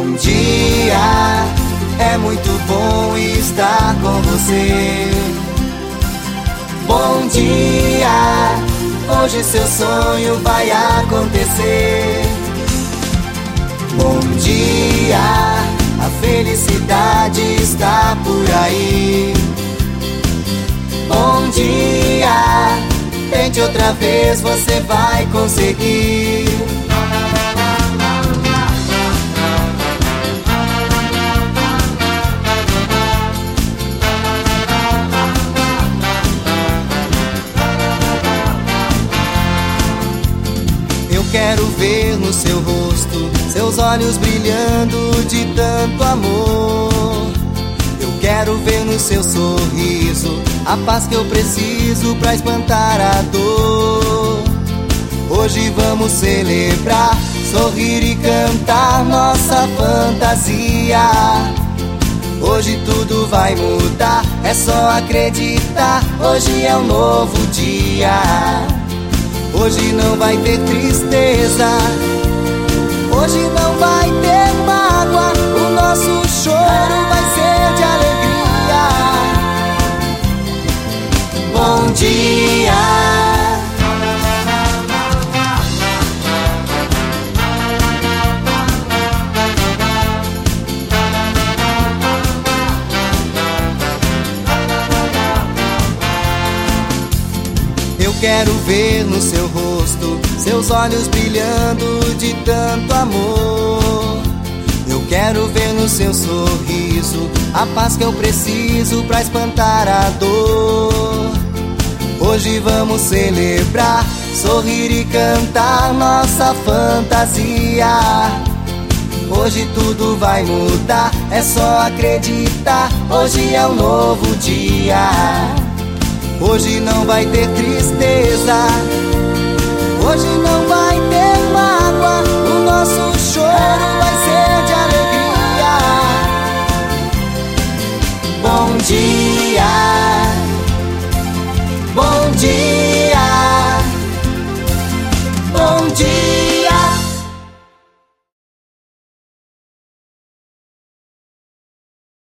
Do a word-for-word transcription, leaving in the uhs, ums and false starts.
Bom dia, é muito bom estar com você. Bom dia, hoje seu sonho vai acontecer. Bom dia, a felicidade está por aí. Bom dia, tente outra vez, você vai conseguir. Eu quero ver no seu rosto seus olhos brilhando de tanto amor. Eu quero ver no seu sorriso a paz que eu preciso pra espantar a dor. Hoje vamos celebrar, sorrir e cantar nossa fantasia. Hoje tudo vai mudar, é só acreditar. Hoje é um novo dia. Hoje não vai ter tristeza, hoje não vai ter mágoa. O nosso choro vai ser de alegria. Bom dia. Eu quero ver no seu rosto seus olhos brilhando de tanto amor. Eu quero ver no seu sorriso a paz que eu preciso pra espantar a dor. Hoje vamos celebrar, sorrir e cantar nossa fantasia. Hoje tudo vai mudar, é só acreditar. Hoje é um novo dia. Hoje não vai ter tristeza, hoje não vai